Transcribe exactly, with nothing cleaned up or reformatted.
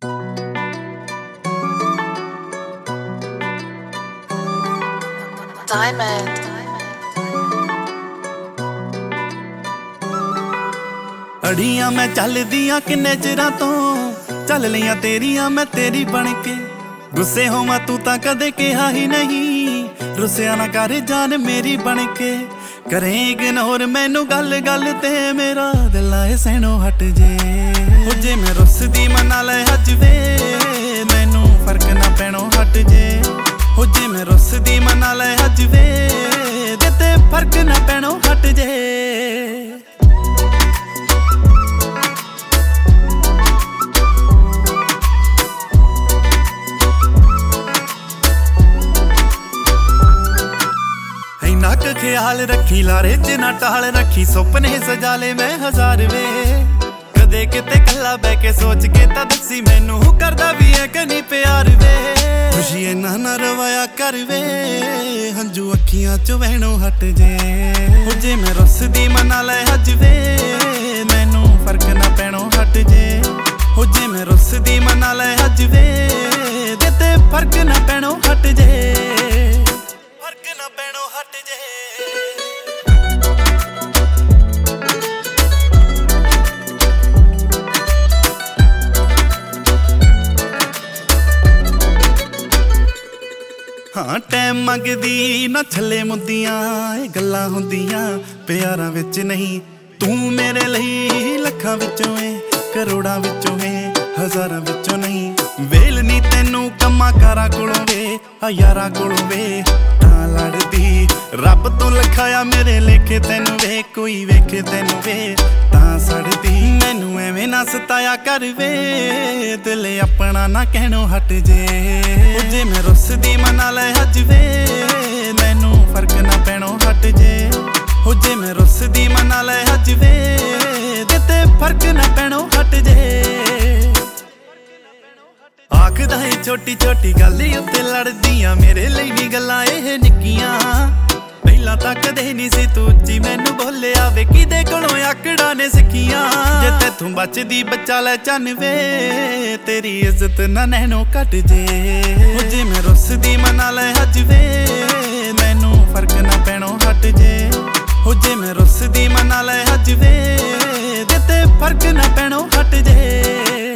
Diamond. ਅੜੀਆਂ ਮੈਂ ਚੱਲਦੀਆਂ ਕਿੰਨੇ ਚਿਰਾਂ ਤੋਂ, ਚੱਲ ਲਈਆਂ ਤੇਰੀਆਂ ਮੈਂ ਤੇਰੀ ਬਣ ਕੇ। ਗੁੱਸੇ ਹੋਵਾਂ ਤੂੰ ਤਾਂ ਕਦੇ ਕਿਹਾ ਹੀ ਨਹੀਂ, ਰੁੱਸਿਆ ਨਾ ਕਰ ਜਾਨ ਮੇਰੀ ਬਣ ਕੇ। ਕਰੇ ਇਗਨੋਰ ਮੈਨੂੰ ਗੱਲ ਗੱਲ ਤੇ ਮੇਰਾ ਦਿਲ ਆਏ ਸਹਿਣੋਂ ਹਟ ਜੇ। ਹੋ ਜੇ ਮੈਂ ਰੁੱਸਦੀ ਮਨਾ ਲੈ ਅੱਜ ਵੇ, ਮੈਨੂੰ ਫਰਕ ਨਾ ਪੈਣੋਂ ਹਟ ਜੇ। ਹੋ ਜੇ ਮੈਂ ਰੁੱਸਦੀ ਮਨਾ ਲੈ ਅੱਜ ਵੇ, ਤੇ ਫਰਕ ਨਾ ਪੈਣੋਂ ਹਟ ਜੇ। ਨੱਕ ਖਿਆਲ ਰੱਖੀ ਲਾਰੇ ਚ ਨਾ ਟਾਲ ਰੱਖੀ, ਸੁਪਨੇ ਸਜਾ ਲੈ ਮੈਂ ਹਜ਼ਾਰ ਵੇ। ਕਦੇ ਕਿਤੇ ਕੱਲਾ ਬਹਿ ਕੇ ਸੋਚ ਕੇ ਤਾਂ ਦੱਸੀ ਮੈਨੂੰ ਕਰਦਾ ਵੀ ਐ ਕਿ ਨਹੀਂ ਪਿਆਰ ਵੇ। ਖੁਸ਼ੀ ਇਹਨਾਂ ਨਾ ਰਵਾਇਆ ਕਰ ਵੇ, ਹੰਝੂ ਅੱਖੀਆਂ ਚੋਂ ਵਹਿਣੋਂ ਹਟ ਜੇ। ਹੋ ਜੇ ਮੈਂ ਰੁੱਸਦੀ ਮਨਾ ਲੈ ਅੱਜ ਵੇ, ਮੈਨੂੰ ਫਰਕ ਨਾ ਪੈਣੋਂ ਹਟ ਜੇ। ਹੋ ਜੇ ਮੈਂ ਰੁੱਸਦੀ ਮਨਾ ਲੈ ਅੱਜ ਵੇ, ਤੇ ਫਰਕ ਨਾ ਪੈਣੋਂ ਹਟ ਜੇ। ਫਰਕ ਨਾ ਪੈਣੋਂ ਹਟ ਜੇ। ਹਾਂ ਟੈਮ ਮੰਗਦੀ ਨਾ ਛੱਲੇ ਮੁੰਦੀਆਂ, ਇਹ ਗੱਲਾਂ ਹੁੰਦੀਆਂ ਪਿਆਰਾਂ ਵਿੱਚ ਨਹੀਂ। ਤੂੰ ਮੇਰੇ ਲਈ ਲੱਖਾਂ ਵਿੱਚੋਂ ਏ, ਕਰੋੜਾਂ ਵਿੱਚੋਂ ਏ, ਹਜ਼ਾਰਾਂ ਵਿੱਚੋਂ ਨਹੀਂ। ਵੇਲ ਨੀ ਤੈਨੂੰ ਕੰਮਾਂ ਕਾਰਾਂ ਕੋਲੋਂ ਵੇ, ਆ ਯਾਰਾਂ ਕੋਲੋਂ ਵੇ। ਤਾਂ ਲੜਦੀ ਰੱਬ ਤੋਂ ਲਿਖਾਇਆ ਮੇਰੇ ਲੇਖੇ ਤੈਨੂੰ ਵੇ, ਕੋਈ ਵੇਖੇ ਤੈਨੂੰ ਵੇ ਤਾਂ ਸੜਦੀ। ਮੈਨੂੰ ਐਵੇਂ ਨਾ ਸਤਾਇਆ ਕਰ ਵੇ, ਦਿਲ ਆਪਣਾ ਨਾ ਕਹਿਣੋਂ ਹਟ ਜੇ। ਹੋ ਜੇ ਮੈਂ ਰੁੱਸਦੀ ਮਨਾ ਲੈ ਅੱਜ ਵੇ, ਮੈਨੂੰ ਫਰਕ ਨਾ ਪੈਣੋਂ ਹਟ ਜੇ। ਹੋ ਜੇ ਮੈਂ ਰੁੱਸਦੀ ਮਨਾ ਲੈ ਅੱਜ ਵੇ, ਤੇ ਫਰਕ ਨਾ ਪੈਣੋਂ ਹਟ ਜੇ। ਆਖਦਾ ਏ ਛੋਟੀ ਛੋਟੀ ਗੱਲ ਉੱਤੇ ਲੜਦੀਆਂ, ਮੇਰੇ ਲਈ ਵੀ ਗੱਲਾਂ ਇਹ ਨਿੱਕੀਆਂ। ਪਹਿਲਾਂ ਤਾਂ ਕਦੇ ਨਹੀਂ ਸੀ ਤੂੰ ਉੱਚੀ ਮੈਨੂੰ ਬੋਲਿਆ ਵੇ, ਕਿਦੇ ਕੋਲੋਂ ਆਕੜਾਂ ਨੇ ਸਿੱਖੀਆਂ। ਜੇ ਤੈਥੋਂ ਬਚਦੀ ਬਚਾ ਲੈ ਚੰਨ ਵੇ, ਤੇਰੀ ਇੱਜ਼ਤ ਨਾ ਨੈਣੋਂ ਘਟ ਜੇ। ਹੋ ਜੇ ਮੈਂ ਰੁੱਸਦੀ ਮਨਾ ਲੈ ਅੱਜ ਵੇ, ਮੈਨੂੰ ਫਰਕ ਨਾ ਪੈਣੋਂ ਹਟ ਜੇ। ਹੋ ਜੇ ਮੈਂ ਰੁੱਸਦੀ ਮਨਾ ਲੈ ਅੱਜ ਵੇ, ਤੇ ਫਰਕ ਨਾ ਪੈਣੋਂ ਹਟ ਜੇ।